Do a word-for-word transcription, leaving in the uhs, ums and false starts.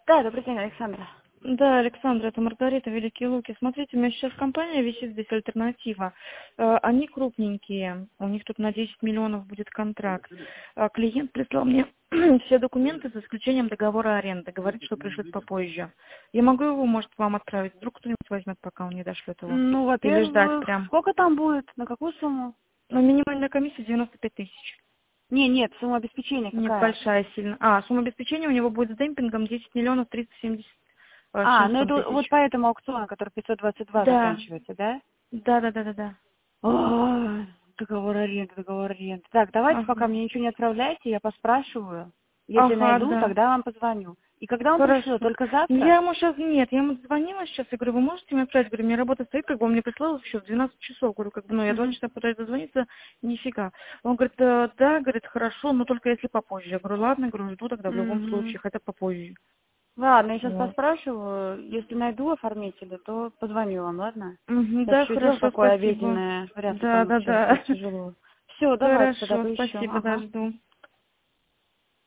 Да, добрый день, Александра. Да, Александра, это Маргарита, Великие Луки. Смотрите, у меня сейчас компания висит здесь «Альтернатива». Э, Они крупненькие, у них тут на десять миллионов будет контракт. А Клиент прислал мне все документы за исключением договора аренды. Говорит, что пришлет попозже. Я могу его, может, вам отправить? Вдруг кто-нибудь возьмет, пока он не дошлет его? Ну, Или ждать во-первых, прям? сколько там будет? На какую сумму? Ну, минимальная комиссия девяносто пять тысяч. Не, нет, сумма обеспечения Нет, какая? большая сильно. А, сумма обеспечения у него будет с демпингом десять миллионов триста семьдесят э, с А, ну чувством это вот тысяч. по этому аукциону, который пятьсот двадцать два Да, заканчивается, да? да, да, да, да, да. Ой, договор аренды, договор аренды. Так, давайте пока Ага. мне ничего не отправляйте, я поспрашиваю. Если Ага, найду, да. тогда вам позвоню. И когда он пришлет? Хорошо. Только Ну, завтра? я ему сейчас, нет, я ему звонила сейчас, я говорю, вы можете мне отправить? Говорю, мне работа стоит, как бы он мне прислал еще в двенадцать часов. Говорю, как бы, ну, я два Угу. часа пытаюсь дозвониться, нифига. Он говорит, «Э, да, говорит, хорошо, но только если попозже. Я говорю, ладно, говорю, жду тогда в любом Угу. случае, хотя попозже. Ладно, я сейчас Вот. поспрашиваю. Если найду оформителя, то позвоню вам, ладно? Мгм, Сейчас да, еще дело хорошо, такое спасибо. обеденное. Вряд ли Да, да, получится, да. тяжело. Все, давайте тогда Хорошо, поищем. спасибо, да, Ага. жду.